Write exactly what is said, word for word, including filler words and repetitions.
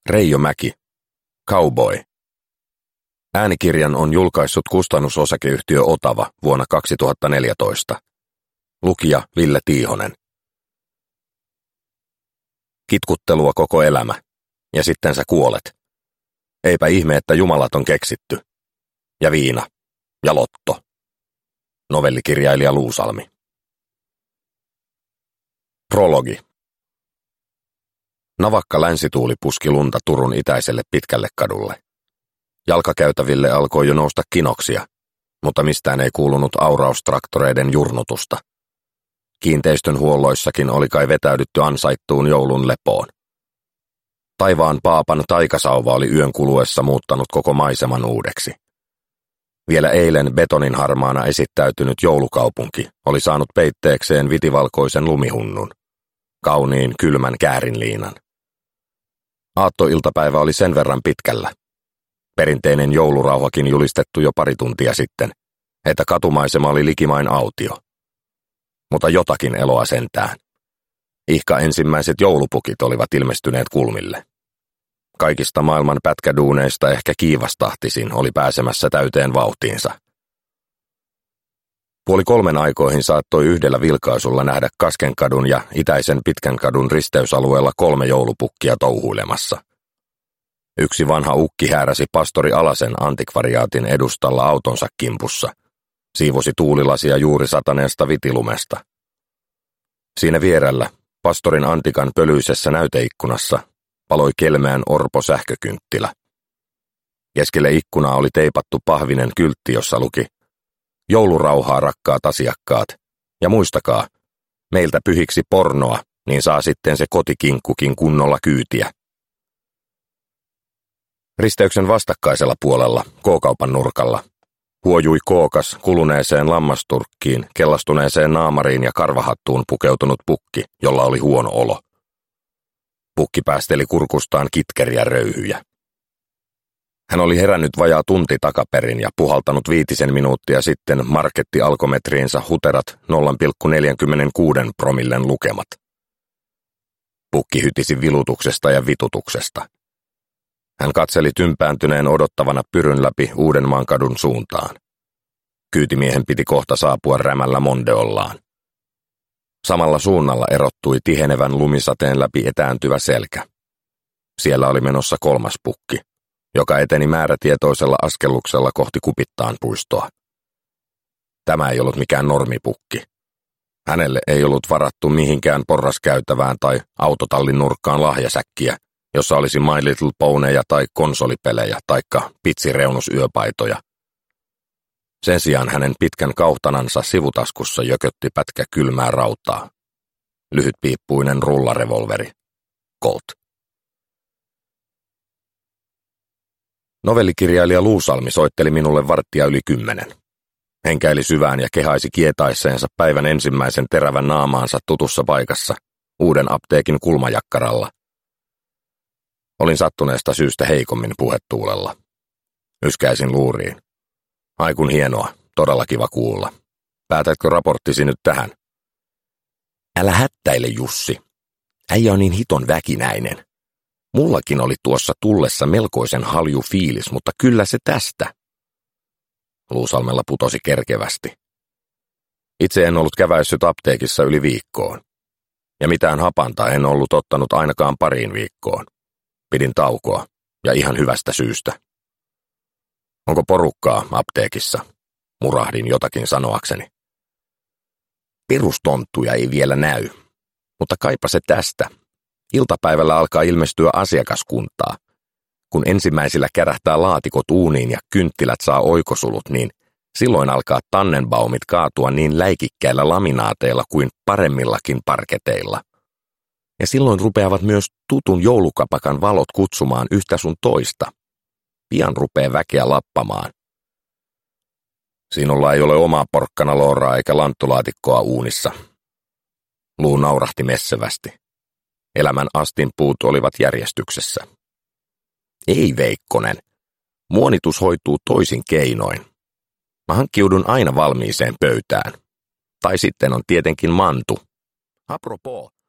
Reijo Mäki, Cowboy. Äänikirjan on julkaissut kustannusosakeyhtiö Otava vuonna kaksituhattaneljätoista. Lukija Ville Tiihonen. Kitkuttelua koko elämä, ja sitten sä kuolet. Eipä ihme, että jumalat on keksitty. Ja viina. Ja lotto. Novellikirjailija Luusalmi. Prologi. Navakka länsituuli puski lunta Turun itäiselle pitkälle kadulle. Jalkakäytäville alkoi jo nousta kinoksia, mutta mistään ei kuulunut auraustraktoreiden jurnutusta. Kiinteistön huolloissakin oli kai vetäydytty ansaittuun joulun lepoon. Taivaan paapan taikasauva oli yön kuluessa muuttanut koko maiseman uudeksi. Vielä eilen betonin harmaana esittäytynyt joulukaupunki oli saanut peitteekseen vitivalkoisen lumihunnun, kauniin kylmän käärinliinan. Aattoiltapäivä oli sen verran pitkällä, perinteinen joulurauhakin julistettu jo pari tuntia sitten, että katumaisema oli likimain autio. Mutta jotakin eloa sentään. Ihka ensimmäiset joulupukit olivat ilmestyneet kulmille. Kaikista maailman pätkäduuneista ehkä kiivastahtisin oli pääsemässä täyteen vauhtiinsa. Puoli kolmen aikoihin saattoi yhdellä vilkaisulla nähdä Kaskenkadun ja itäisen Pitkän kadun risteysalueella kolme joulupukkia touhuilemassa. Yksi vanha ukki hääräsi pastori Alasen antikvariaatin edustalla autonsa kimpussa, siivosi tuulilasia juuri sataneesta vitilumesta. Siinä vierellä, pastorin Antikan pölyisessä näyteikkunassa, paloi kelmeän orpo sähkökynttilä. Keskelle ikkunaa oli teipattu pahvinen kyltti, jossa luki: "Joulurauhaa, rakkaat asiakkaat, ja muistakaa, meiltä pyhiksi pornoa, niin saa sitten se kotikinkkukin kunnolla kyytiä." Risteyksen vastakkaisella puolella, K-kaupan nurkalla, huojui kookas kuluneeseen lammasturkkiin, kellastuneeseen naamariin ja karvahattuun pukeutunut pukki, jolla oli huono olo. Pukki päästeli kurkustaan kitkeriä röyhyjä. Hän oli herännyt vajaa tunti takaperin ja puhaltanut viitisen minuuttia sitten marketti-alkometriinsa huterat nolla pilkku neljäkymmentäkuusi promillen lukemat. Pukki hytisi vilutuksesta ja vitutuksesta. Hän katseli tympääntyneen odottavana pyryn läpi Uudenmaan kadun suuntaan. Kyytimiehen piti kohta saapua rämällä mondeollaan. Samalla suunnalla erottui tihenevän lumisateen läpi etääntyvä selkä. Siellä oli menossa kolmas pukki, joka eteni määrätietoisella askelluksella kohti Kupittaan puistoa. Tämä ei ollut mikään normipukki. Hänelle ei ollut varattu mihinkään porraskäytävään tai autotallin nurkkaan lahjasäkkiä, jossa olisi My Little Ponyja tai konsolipelejä taikka pitsireunusyöpaitoja. Sen sijaan hänen pitkän kauhtanansa sivutaskussa jökötti pätkä kylmää rautaa. Lyhytpiippuinen rullarevolveri. Colt. Novellikirjailija Luusalmi soitteli minulle varttia yli kymmenen. Henkäili syvään ja kehaisi kietaisseensa päivän ensimmäisen terävän naamaansa tutussa paikassa, uuden apteekin kulmajakkaralla. Olin sattuneesta syystä heikommin puhetuulella. Yskäisin luuriin. Ai kun hienoa, todella kiva kuulla. Päätätkö raporttisi nyt tähän? Älä hättäile, Jussi. Äijä on niin hiton väkinäinen. Mullakin oli tuossa tullessa melkoisen halju fiilis, mutta kyllä se tästä. Luusalmella putosi kerkevästi. Itse en ollut käväissyt apteekissa yli viikkoon. Ja mitään hapanta en ollut ottanut ainakaan pariin viikkoon. Pidin taukoa, ja ihan hyvästä syystä. Onko porukkaa apteekissa? Murahdin jotakin sanoakseni. Perustonttuja ei vielä näy, mutta kaipa se tästä. Iltapäivällä alkaa ilmestyä asiakaskuntaa. Kun ensimmäisillä kärähtää laatikot uuniin ja kynttilät saa oikosulut, niin silloin alkaa Tannenbaumit kaatua niin läikikkäillä laminaateilla kuin paremmillakin parketeilla. Ja silloin rupeavat myös tutun joulukapakan valot kutsumaan yhtä sun toista. Pian rupeaa väkeä lappamaan. Sinulla ei ole omaa porkkanalooraa eikä lanttulaatikkoa uunissa. Luu naurahti messevästi. Elämän astinpuut olivat järjestyksessä. Ei, Veikkonen. Muonitus hoituu toisin keinoin. Mä hankkiudun aina valmiiseen pöytään. Tai sitten on tietenkin mantu. Apropos,